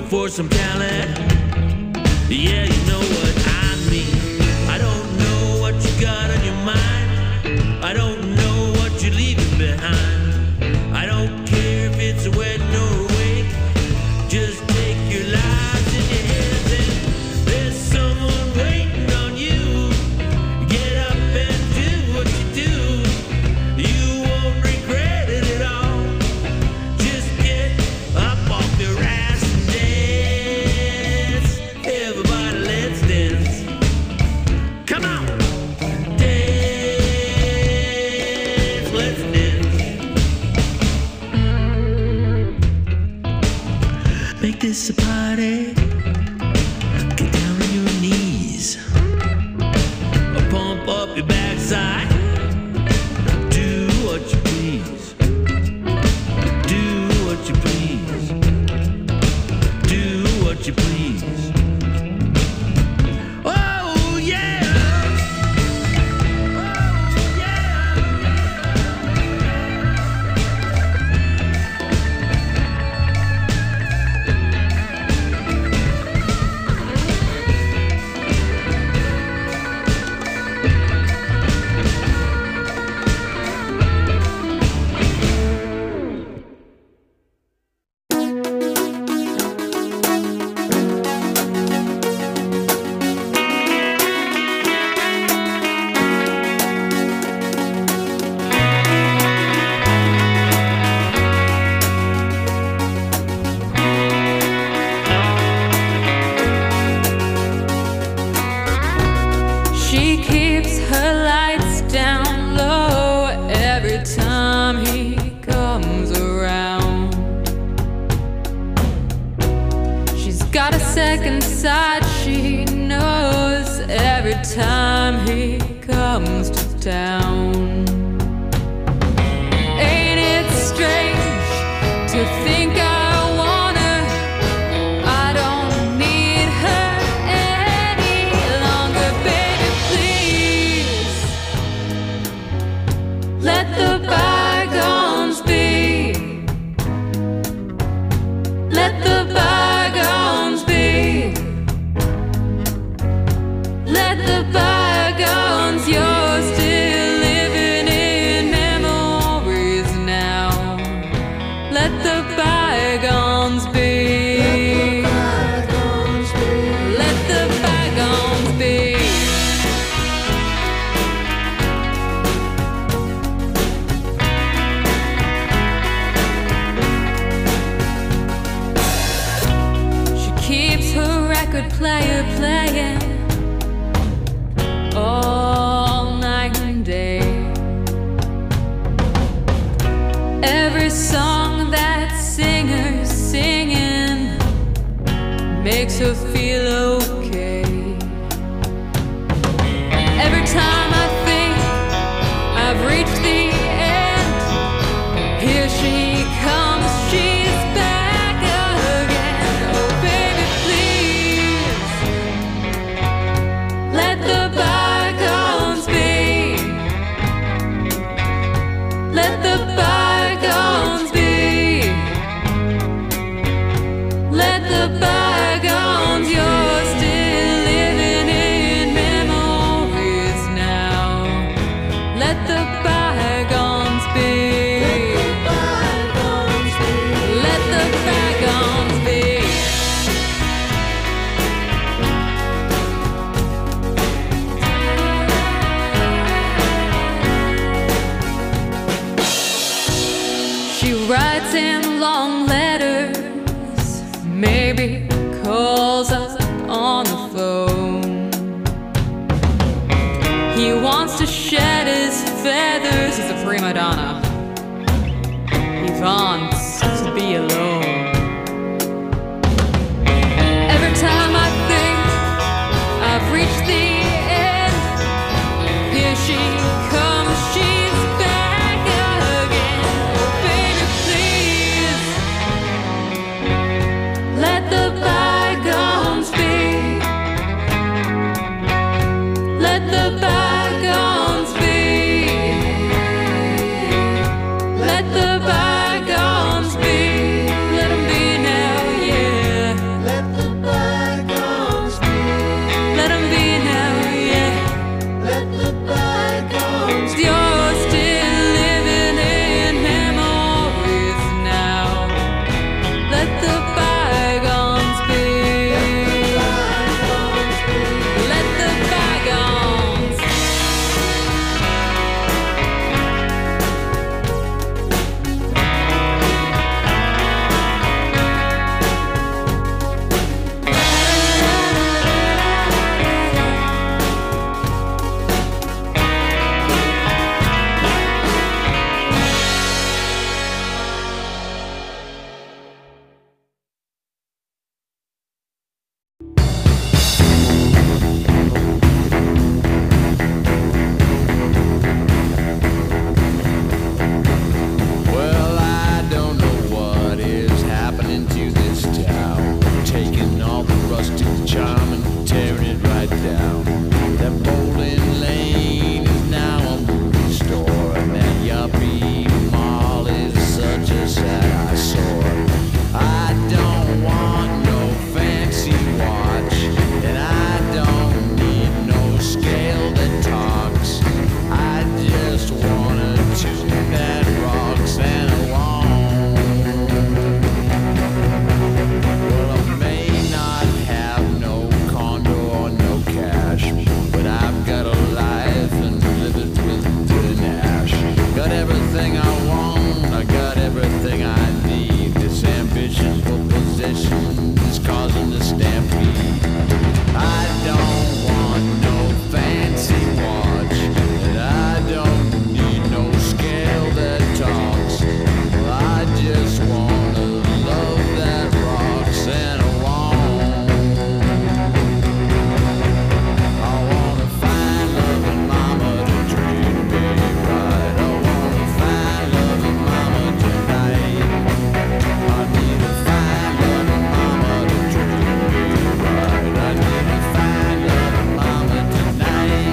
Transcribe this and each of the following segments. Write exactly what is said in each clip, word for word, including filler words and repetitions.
for some talent. Yeah, you know what I mean. I don't know what you got on your mind. I don't know what you're leaving behind. I don't care if it's a wedding or a wake. Just take your lives in your hands and there's someone waiting on you. Get up and do what you do. You won't regret it at all. Just get up off your ass and dance. Everybody, let's dance. Come on. Dance. Let's dance. Make this a party. Get down on your knees. Pump up your backside. Do what you please. Do what you please. Do what you please. Oh yeah. Oh yeah. She keeps her lights down low every time he comes around. She's got a second side, she knows, every time he comes to town. Ain't it strange to think I want her? I don't need her any longer, baby, please. Let the bygones be. Let the bygones be. Let the bygones, you're still living in memories now. Let the bygones be. Let the bygones be. She keeps her record player playing all night and day. Every song that singer's singing makes her feel okay. Every time I think I've reached the end, here she comes, she's back again. Oh baby, please. Let the bygones be. Let the bygones be. Let the bygones, you're still living in memories now. Let the bygones be. Let the bygones be. She writes in long letters, maybe calls up on the phone. He wants to shed his feathers, he's a prima donna. He wants to be alone. Every time I think I've reached the end, here she comes, she's back again. Oh baby, please. Let the bygones be. Let the bygones be. Let the bygones is causing the stampede. I don't want no fancy watch, and I don't need no scale that talks. I just want a love that rocks and alone. I wanna find loving mama to treat me right. I wanna find loving mama tonight. I need to find loving mama to treat me right. I need to find loving mama tonight.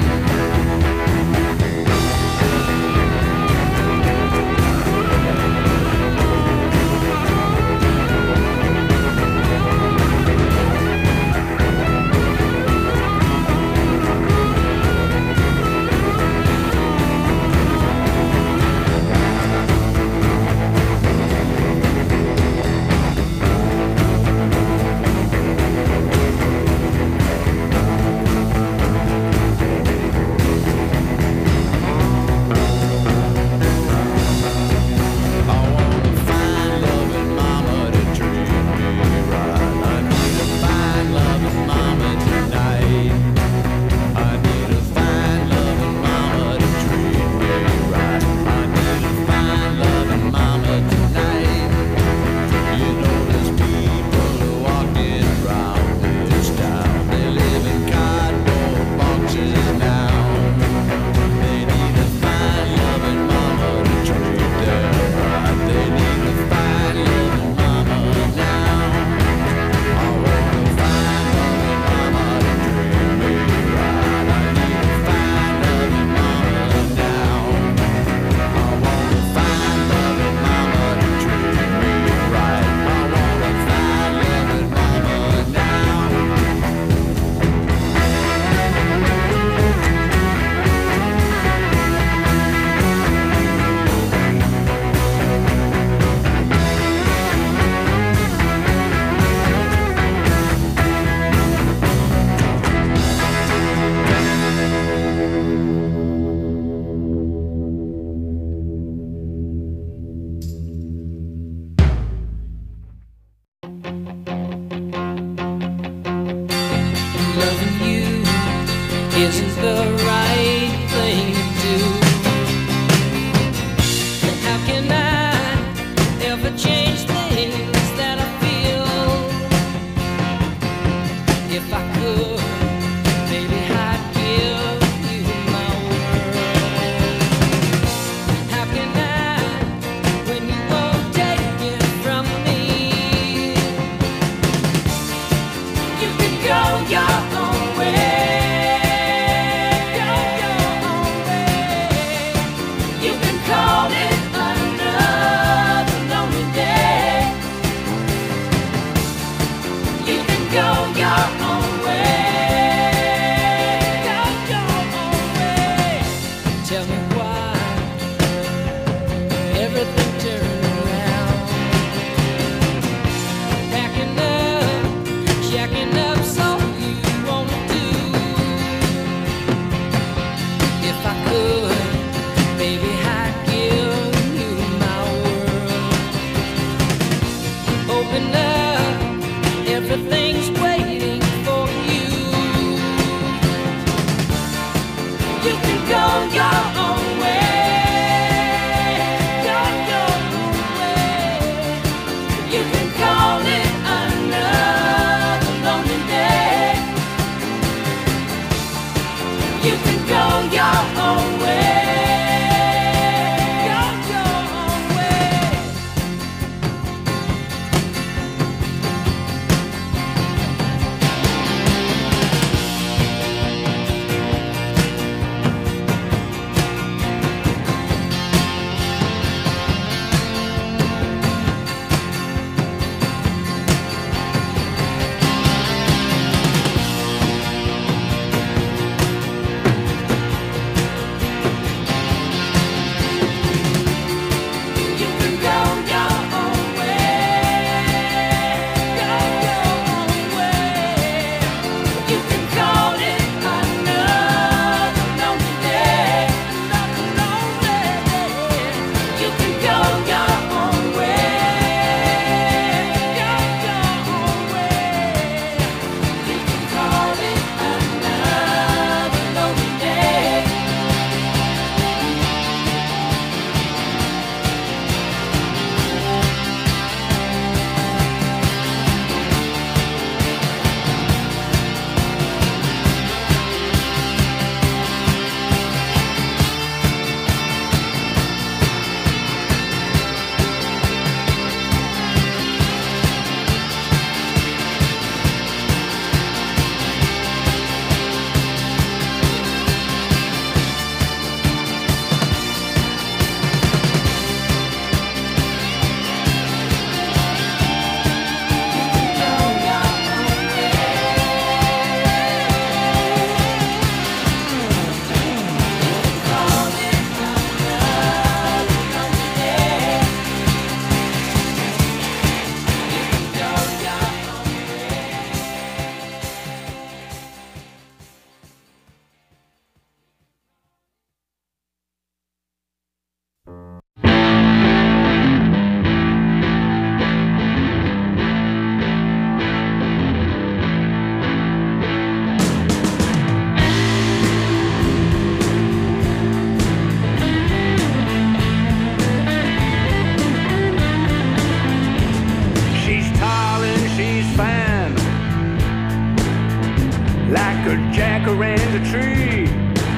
I wanna find loving mama to treat me right. I need to find loving mama tonight. I need to find loving mama to treat me right. I need to find loving mama tonight. You know there's people who walking around this town. They live in cardboard boxes now. They need to find loving mama to treat them right. They need to find loving mama now. I wanna find loving mama to treat me right. I need to find loving mama now. I wanna find loving mama to treat me right. I wanna find loving mama now. Loving you isn't the right thing to do. How can I ever change things that I feel? If I could, maybe I'd give you my world. How can I, when you won't take it from me? You can go your own way. Go your own way. You can call it another lonely day. You can go your own way. like a jacaranda tree.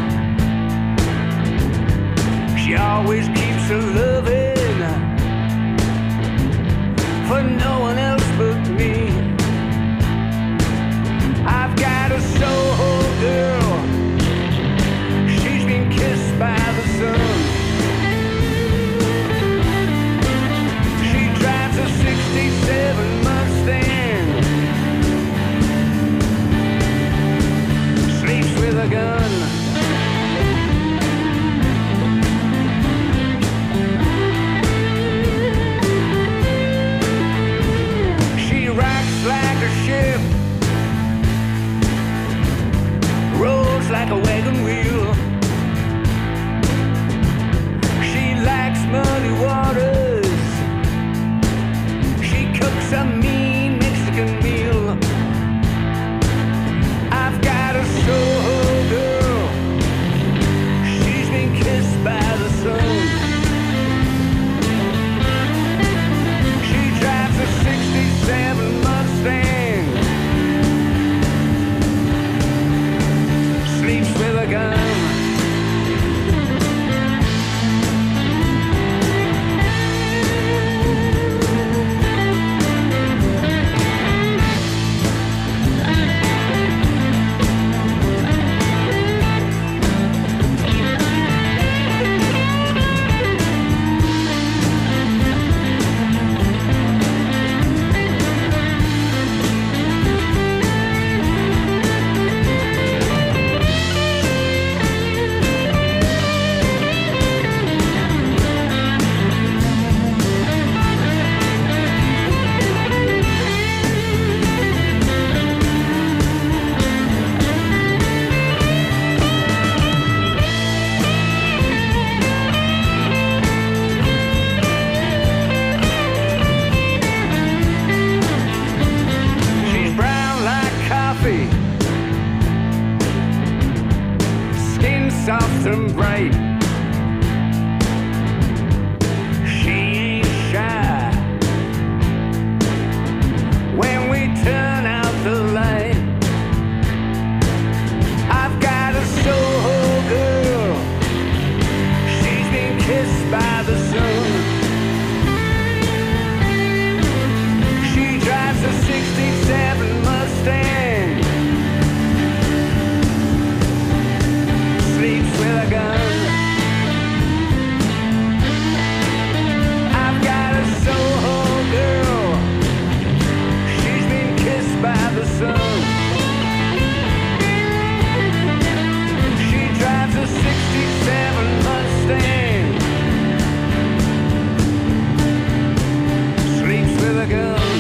She always keeps her loving for no one else but me. I've got a Soho girl, she's been kissed by the sun. She drives a sixty-seven Mustang, sleeps with a gun. She rocks like a ship, rolls like a wagon wheel. She likes muddy waters, she cooks a mean Mexican meal. I've got a Soho girl, she's been kissed by the sun. She drives a sixty-seven Mustang, sleeps with a gun. She's brown like coffee, skin soft and bright. She ain't shy when we turn out the light. I've got a Soho girl, she's been kissed by the sun. She drives a sixty-seven Mustang, sleeps with a gun. I've got a Soho girl, she's been kissed by the sun. She drives a sixty-seven Mustang, sleeps with a gun.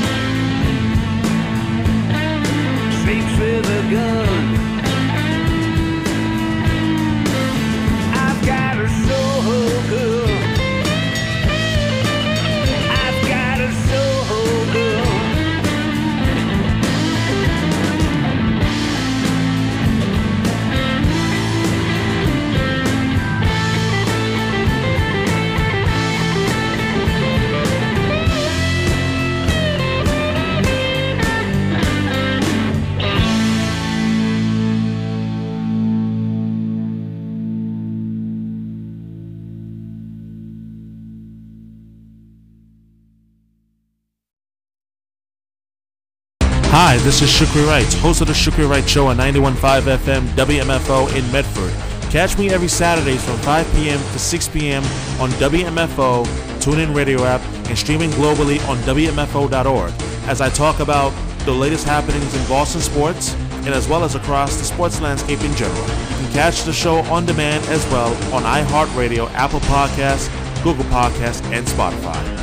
Sleeps with a gun. I've got a Soho girl, I've got a Soho girl. Hi, this is Shukri Wright, host of the Shukri Wright Show on ninety-one point five F M W M F O in Medford. Catch me every Saturdays from five p.m. to six p.m. on W M F O, TuneIn Radio app, and streaming globally on W M F O dot org as I talk about the latest happenings in Boston sports and as well as across the sports landscape in general. You can catch the show on demand as well on iHeartRadio, Apple Podcasts, Google Podcasts, and Spotify.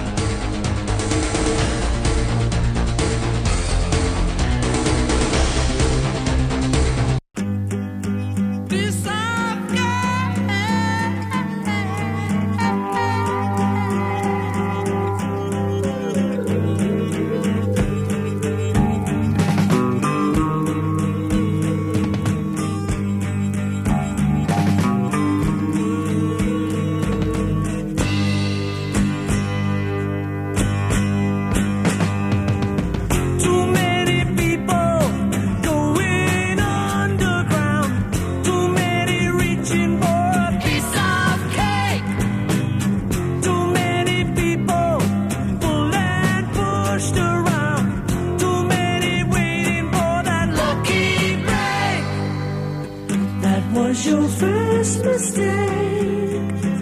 your first mistake.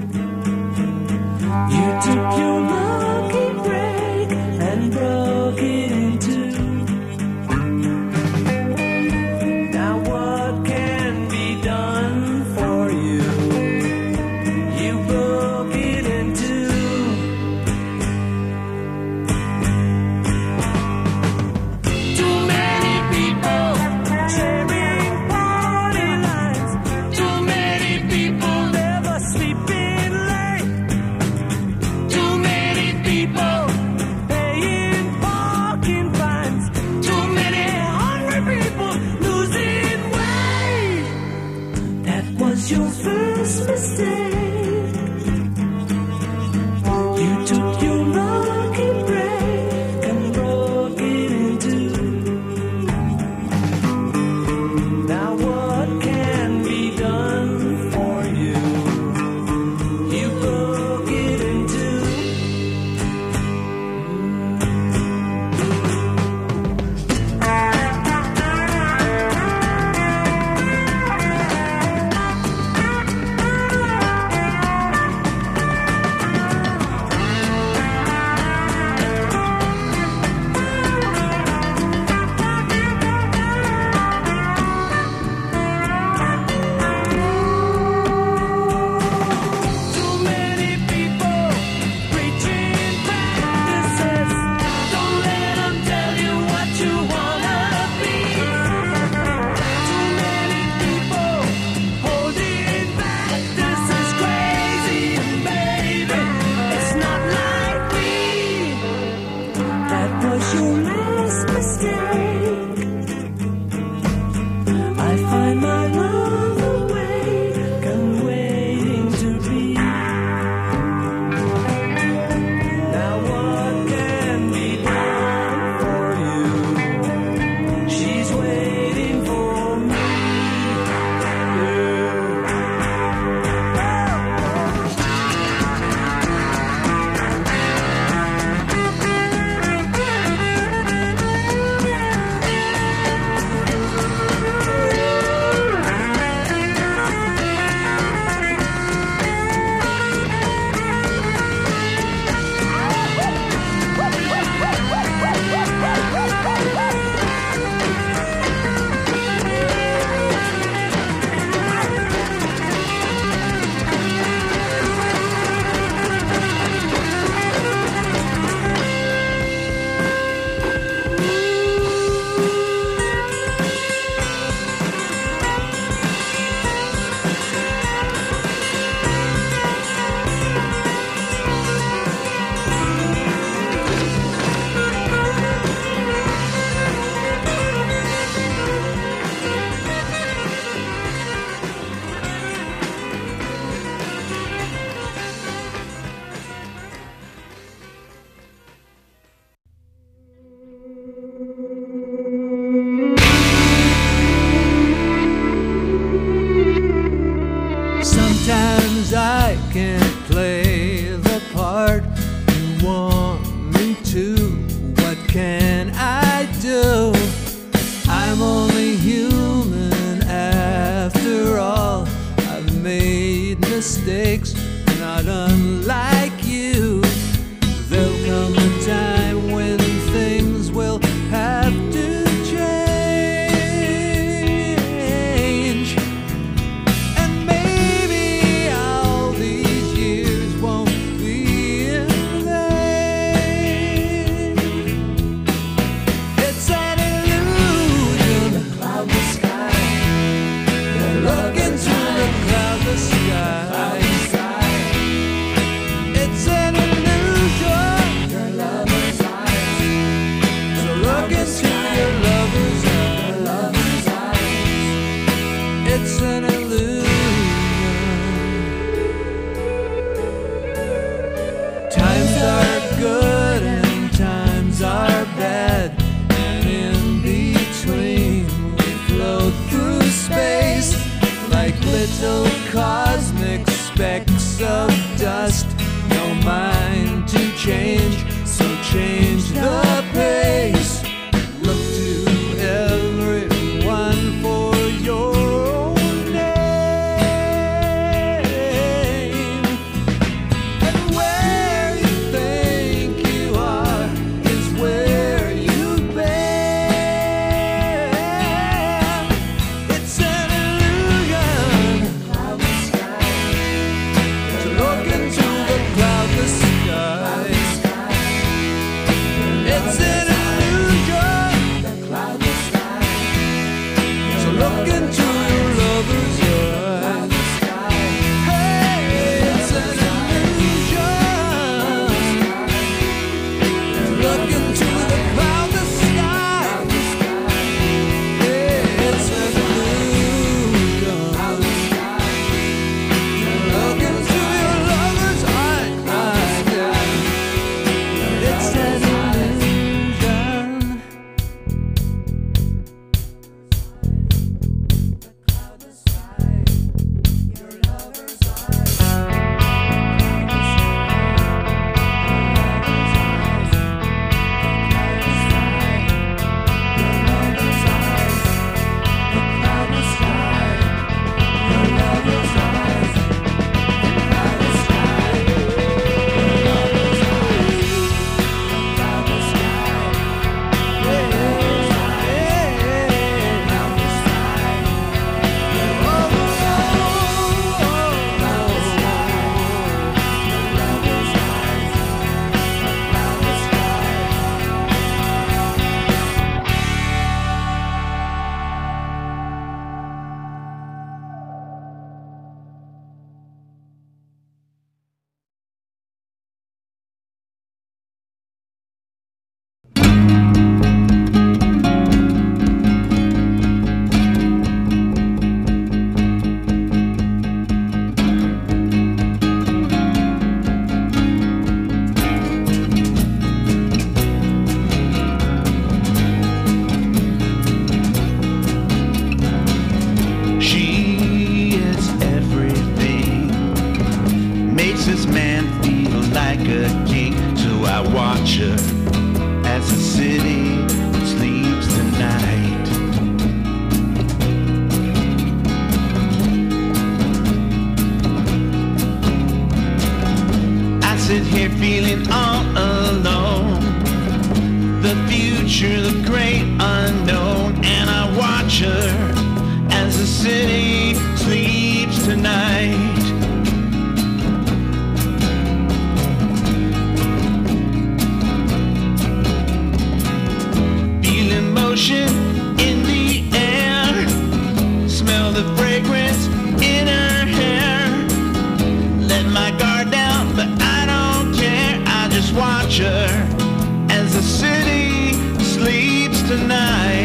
You took your lucky break and broke it in two. Now what can be done for you? You broke it in two. Too many people sharing party lines. Too many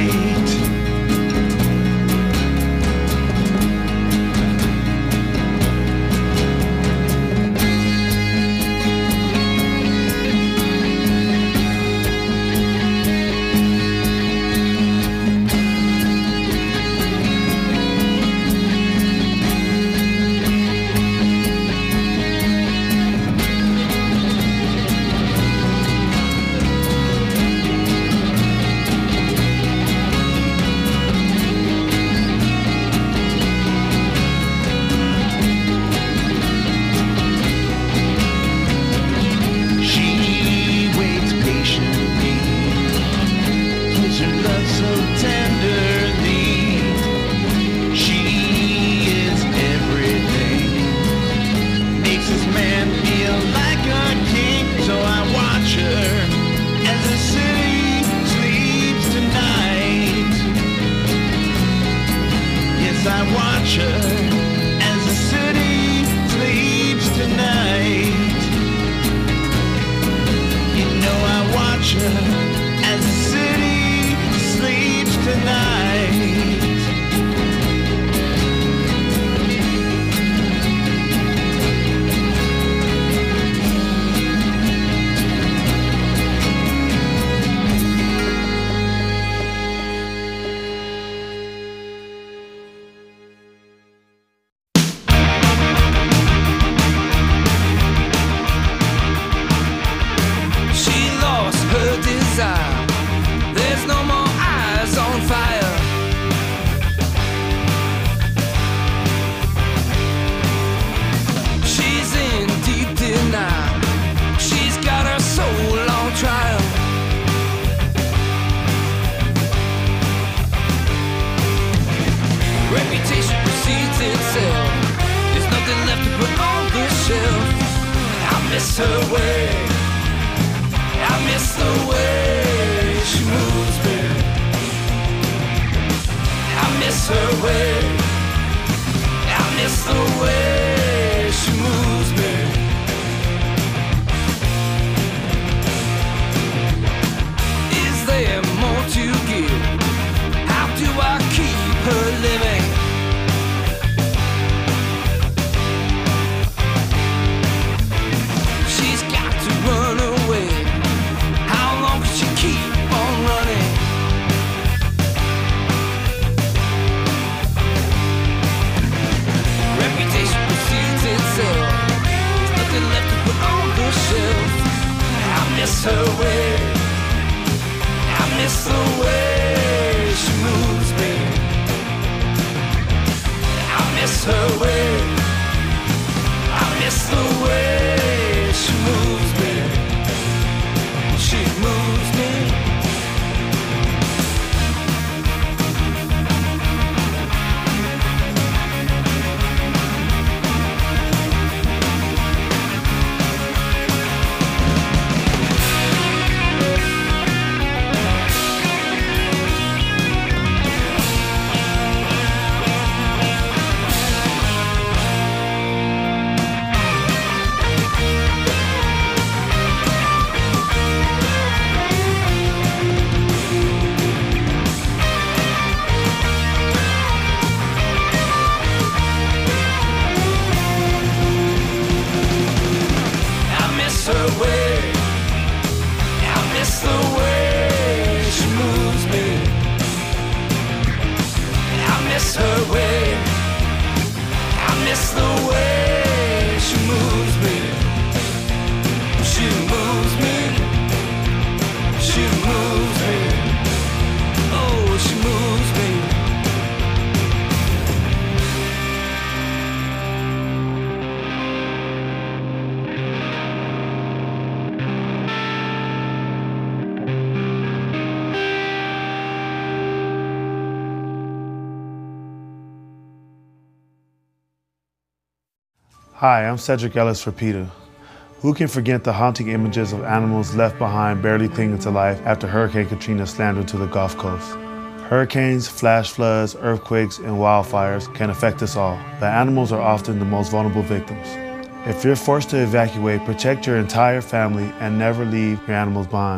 Hi, I'm Cedric Ellis for PETA. Who can forget the haunting images of animals left behind barely clinging to life after Hurricane Katrina slammed into the Gulf Coast? Hurricanes, flash floods, earthquakes, and wildfires can affect us all, but animals are often the most vulnerable victims. If you're forced to evacuate, protect your entire family and never leave your animals behind.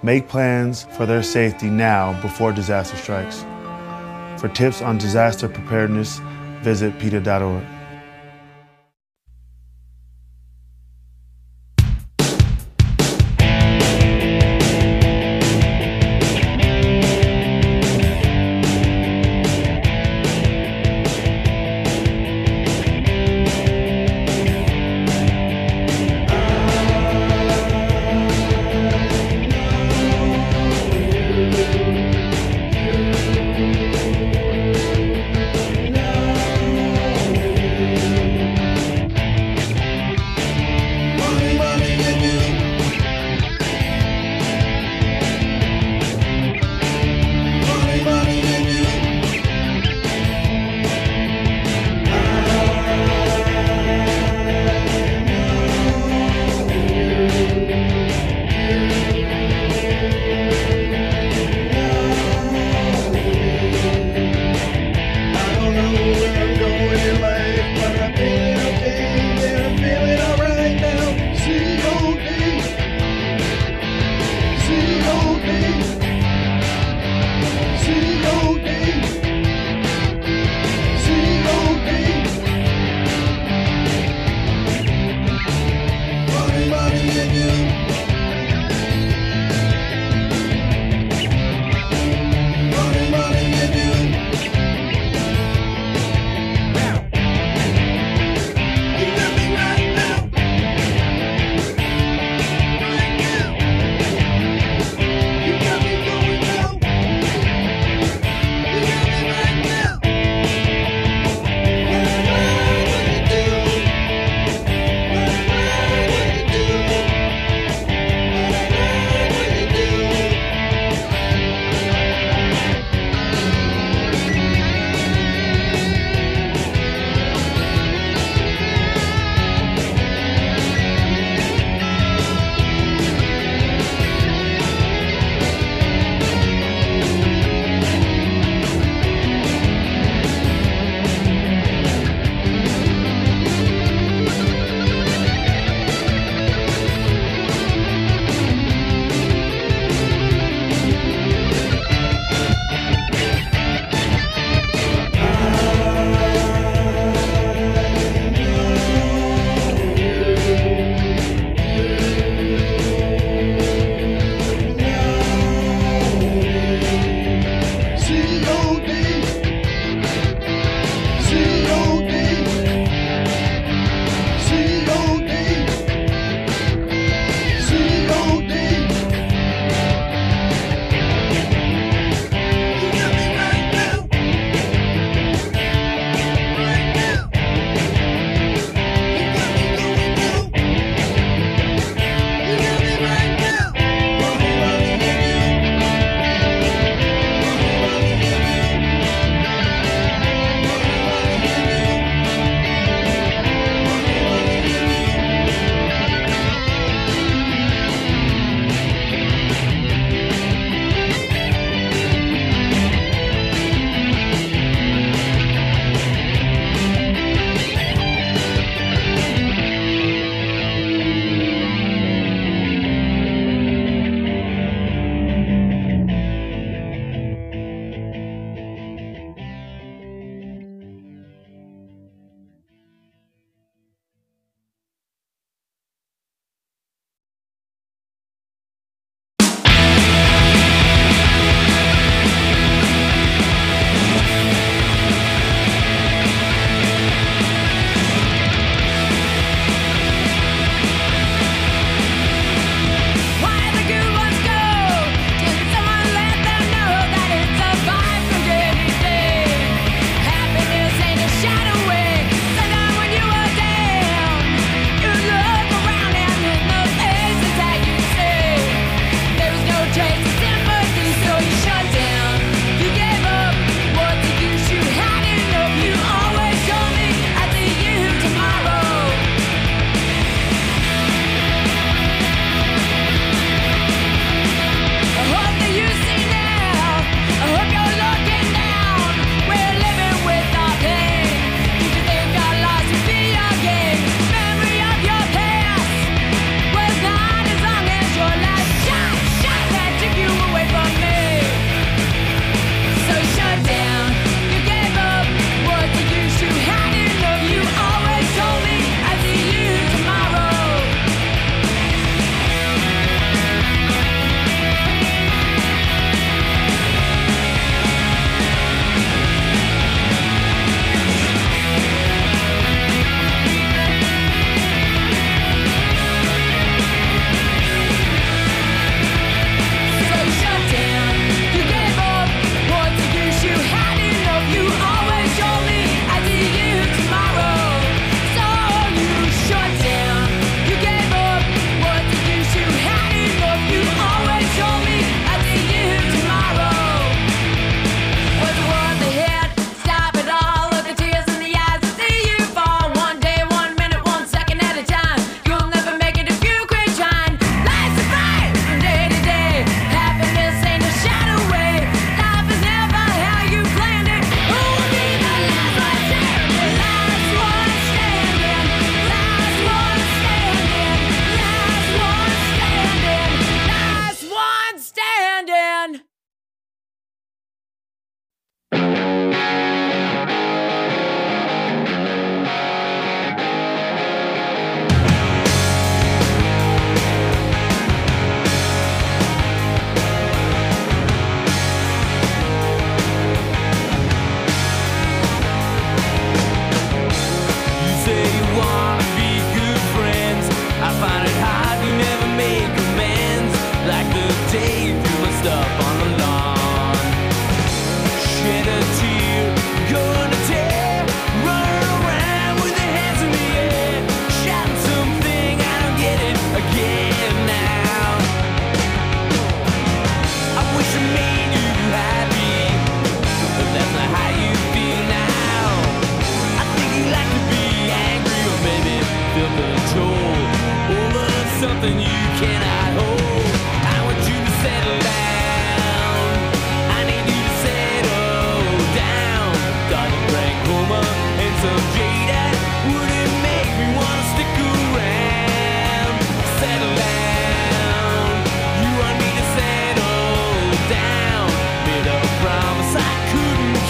Make plans for their safety now before disaster strikes. For tips on disaster preparedness, visit P E T A dot org. Love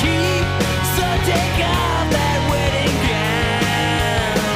keep. So take off that wedding gown.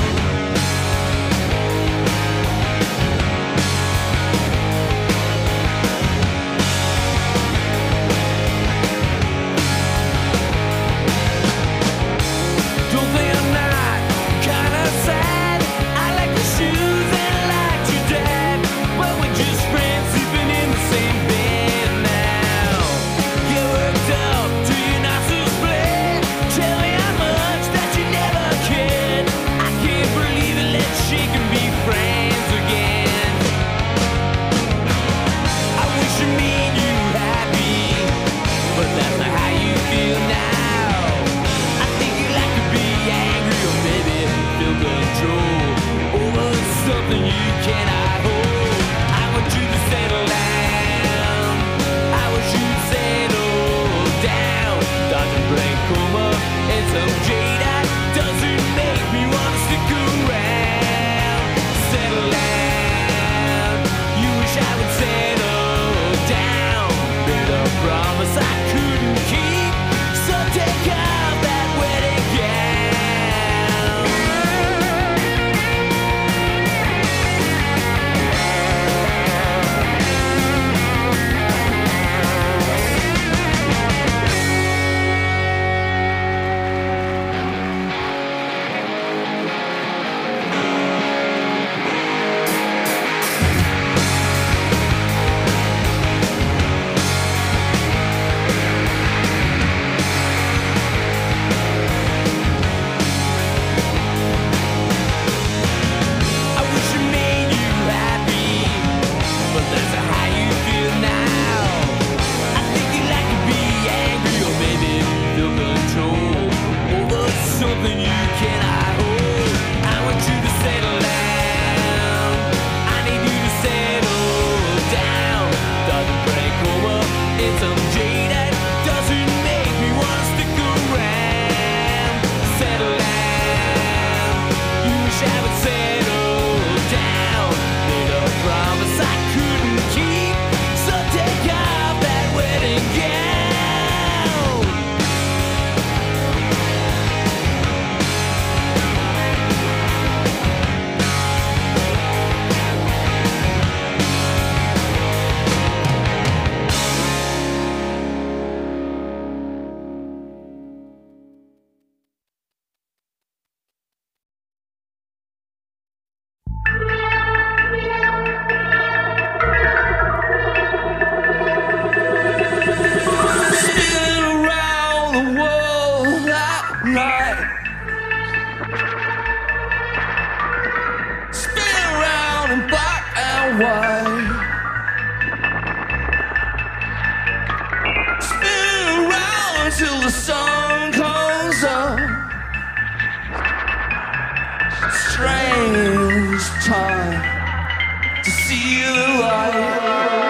Don't think I'm not kinda sad. I like the shoes and I like your dad, but we're just friends sleeping in the same bed now. You worked up to your not so split. Tell me how much that you never cared. I can't believe it. Let's shake and be friends again. I wish you made you happy, but that's not how you feel now. I think you like to be angry or maybe feel control over something you cannot hold. I want you to settle down. I wish you'd settle down. Dodging brain coma and some jade that doesn't make me wanna stick around. Settle down. You wish I would settle down. Made a promise I couldn't keep. So take off that wedding gown. I wish you made you happy, but that's not how you feel now. I think you like to be angry or maybe feel control over something you cannot hold. I want you to settle down. I need you to settle down. Doesn't break over in some jade that doesn't make me wanna stick around. Settle down. You wish I would settle down. Made a promise I couldn't keep. So take off that wedding gown. Spin around the world that night. Spin around in black and white. Spin around until the sun comes up. Strange time to see the light.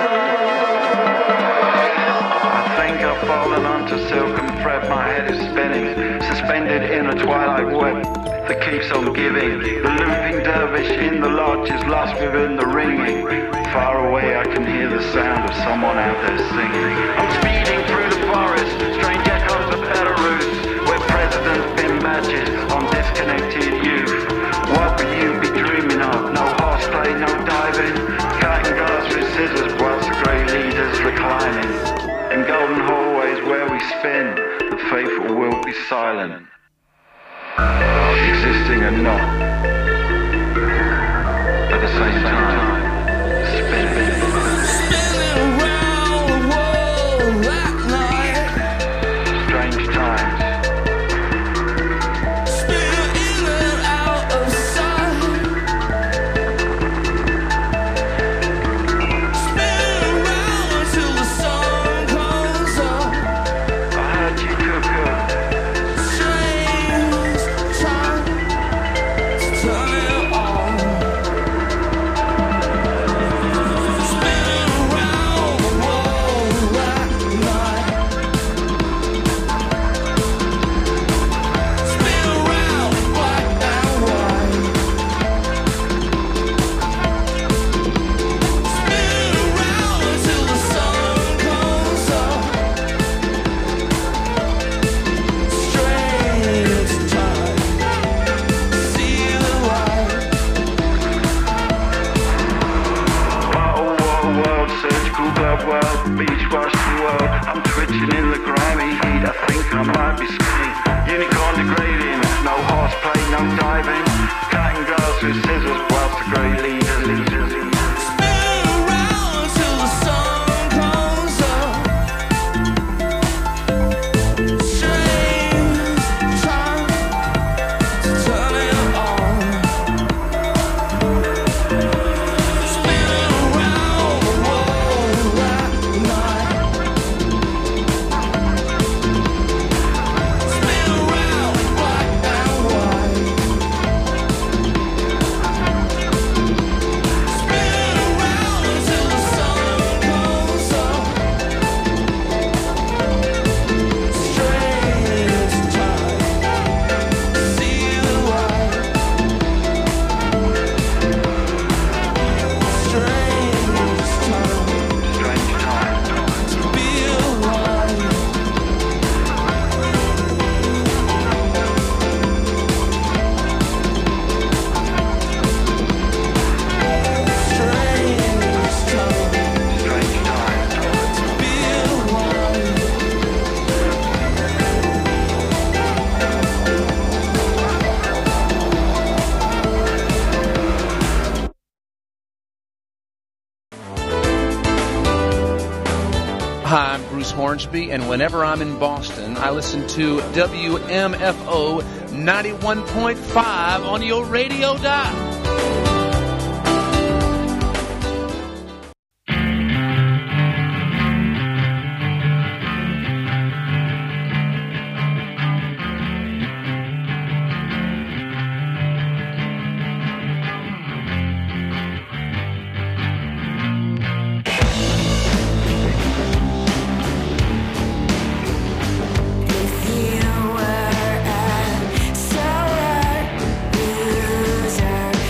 I think I've fallen onto silken thread, my head is spinning, suspended in a twilight web that keeps on giving. The looping dervish in the lodge is lost within the ringing. Far away I can hear the sound of someone out there singing. I'm speeding through the forest, strange echoes of Belarus, where presidents pin badges on disconnected youth. What would you be dreaming of? No horseplay, no diving, cutting glass with scissors whilst the grey leaders reclining. In golden hallways where we spin, the faithful will be silent, existing and not at the same time. Spinning. Spinning around the world that night. Strange times. Spin in and out of sight. Spin around until the sun comes up. I heard you cuckoo. Strange time to turn it on. won't be spinning. Unicorn degrading, no horseplay, no diving. Cutting grass with scissors whilst the great leader loses. Spin around till the sun comes up. Strange time to turn it on. Spinning around the world at night. Spin around black and white. Spin around till the sun comes up. Strange time, see the light. Strange time, Strange time. to be alive. Strange time, Strange time. to be alive. Hi, I'm Bruce Hornsby, and whenever I'm in Boston, I listen to W M F O ninety-one point five on your radio dial. If you were a solar loser,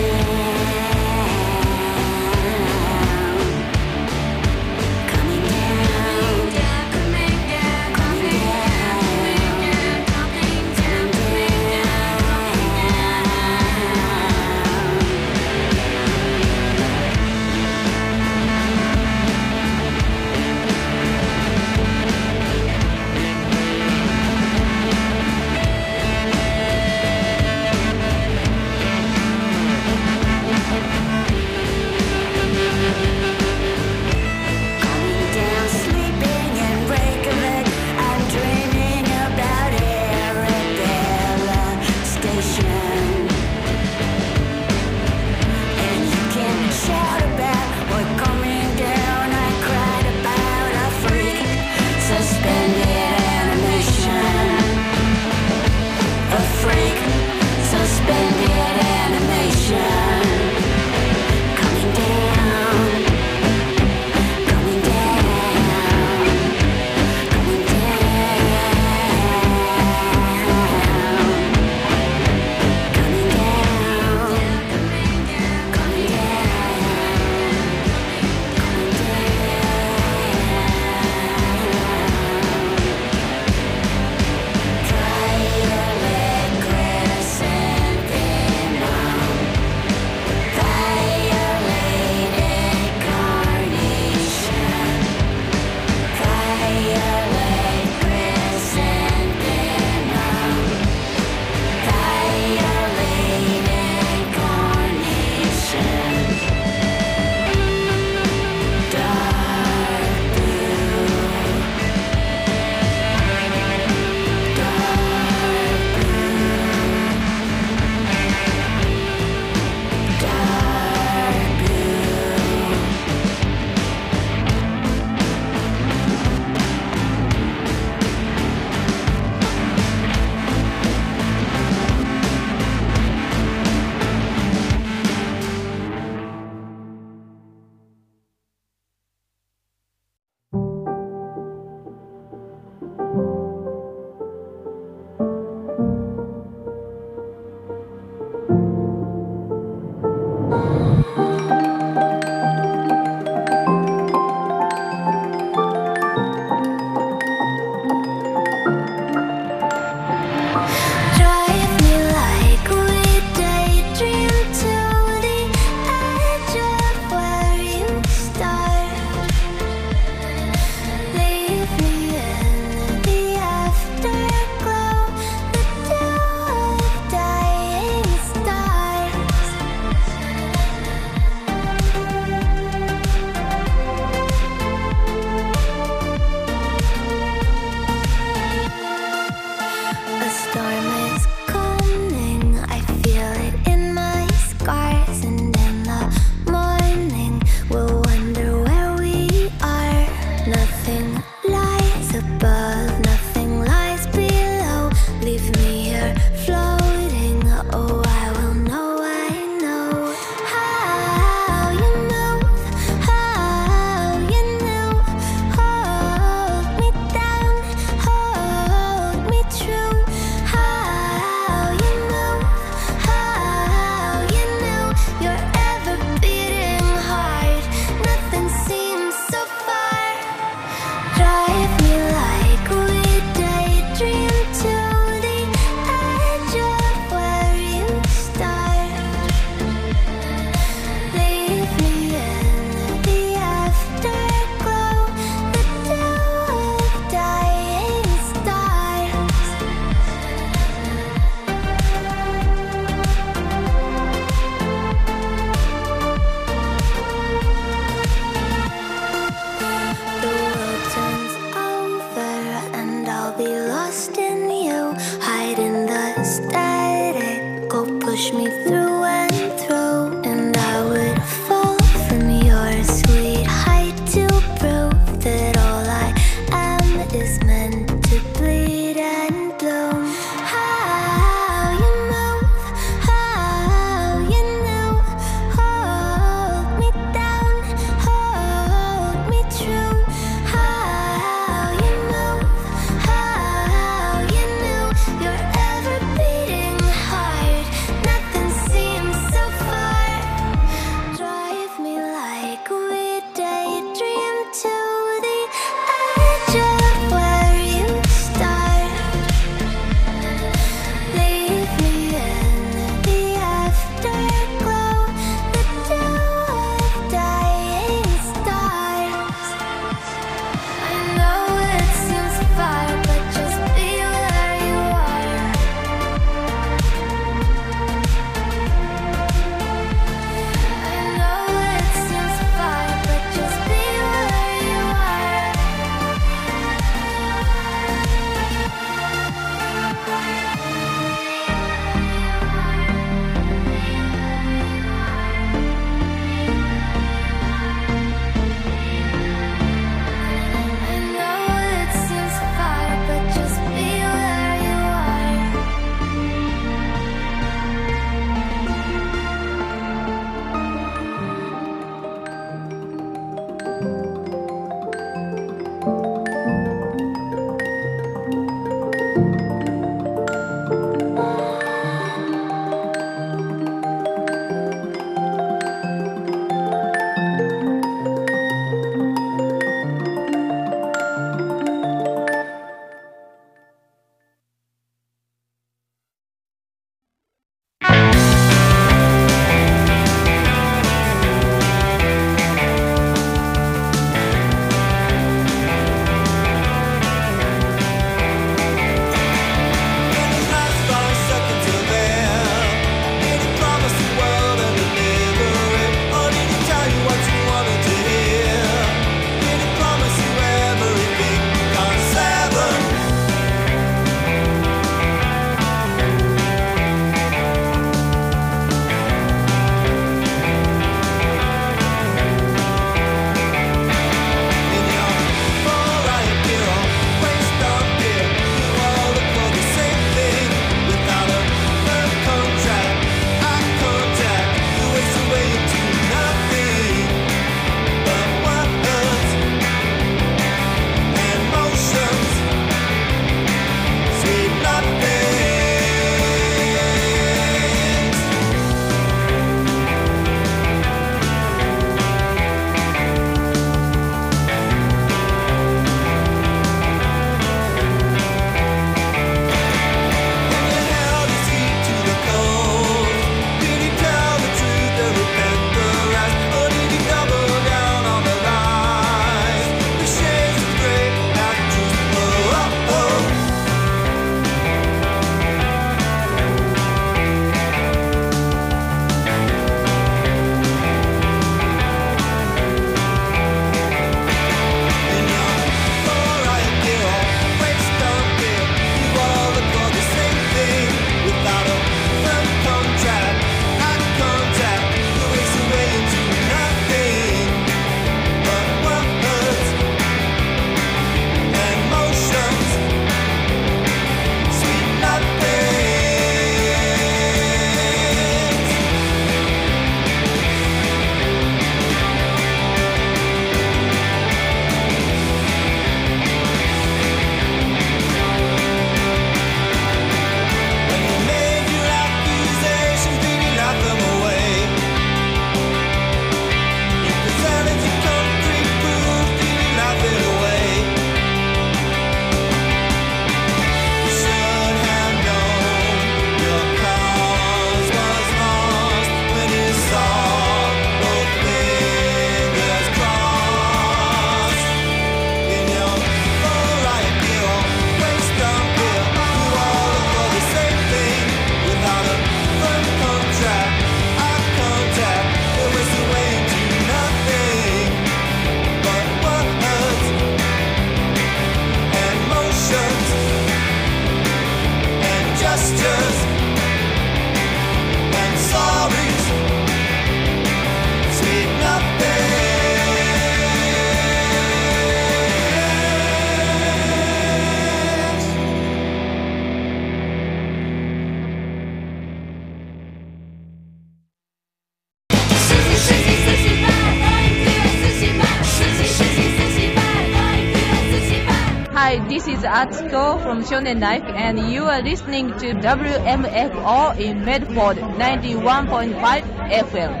is Atsuko from Shonen Life, and you are listening to W M F O in Medford ninety-one point five F M.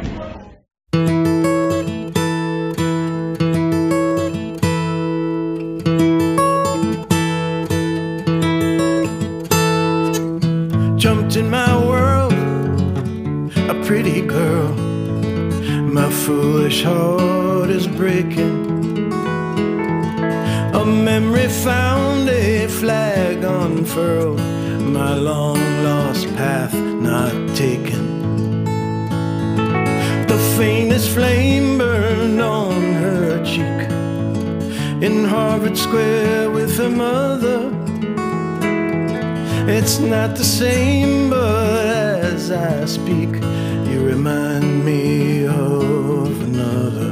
Jumped in my world, a pretty girl. My foolish heart is breaking. A memory found, a flag unfurled. My long lost path not taken. The faintest flame burned on her cheek. In Harvard Square with her mother. It's not the same, but as I speak, you remind me of another.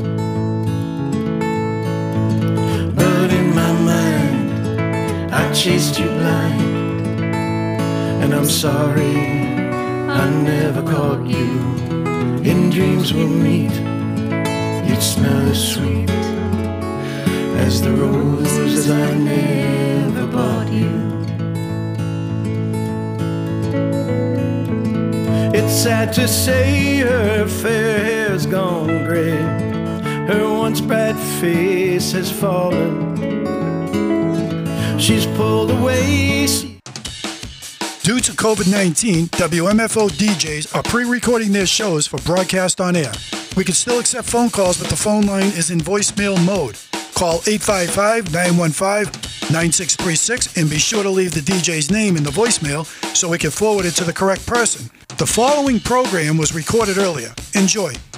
But in my mind, I chased you blind. And I'm sorry I never caught you. In dreams we'll meet, you'd smell as sweet as the roses I never bought you. It's sad to say her fair hair's gone gray. Her once bright face has fallen. She's pulled away. Due to COVID nineteen, W M F O D Js are pre-recording their shows for broadcast on air. We can still accept phone calls, but the phone line is in voicemail mode. Call eight five five, nine one five, nine six three six and be sure to leave the D J's name in the voicemail so we can forward it to the correct person. The following program was recorded earlier. Enjoy.